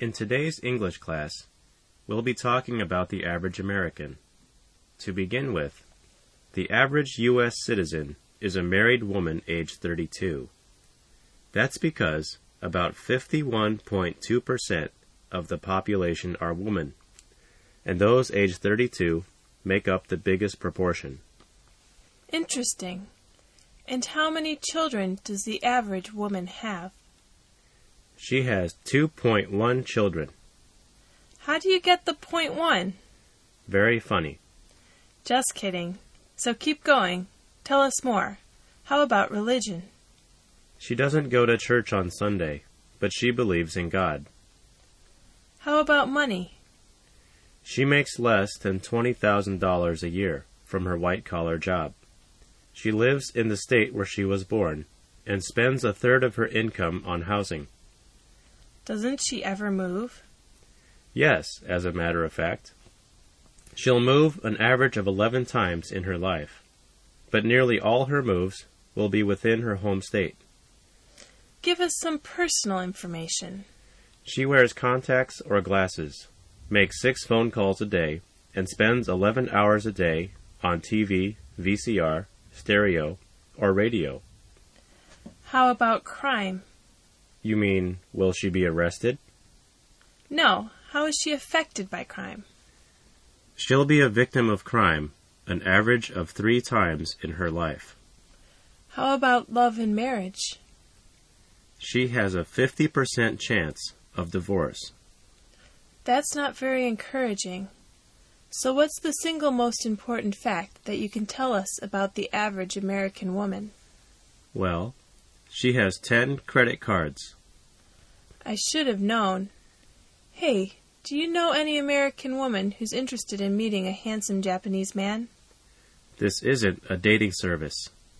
In today's English class, we'll be talking about the average American. To begin with, the average U.S. citizen is a married woman aged 32. That's because about 51.2% of the population are women, and those aged 32 make up the biggest proportion. Interesting. And how many children does the average woman have? She has 2.1 children. How do you get the .1? Very funny. Just kidding. So keep going. Tell us more. How about religion? She doesn't go to church on Sunday, but she believes in God. How about money? She makes less than $20,000 a year from her white-collar job. She lives in the state where she was born and spends a third of her income on housing. Doesn't she ever move? Yes, as a matter of fact. She'll move an average of 11 times in her life, but nearly all her moves will be within her home state. Give us some personal information. She wears contacts or glasses, makes 6 phone calls a day, and spends 11 hours a day on TV, VCR, stereo, or radio. How about crime? You mean, will she be arrested? No. How is she affected by crime? She'll be a victim of crime an average of 3 times in her life. How about love and marriage? She has a 50% chance of divorce. That's not very encouraging. So what's the single most important fact that you can tell us about the average American woman? Well, she has 10 credit cards. I should have known. Hey, do you know any American woman who's interested in meeting a handsome Japanese man? This isn't a dating service.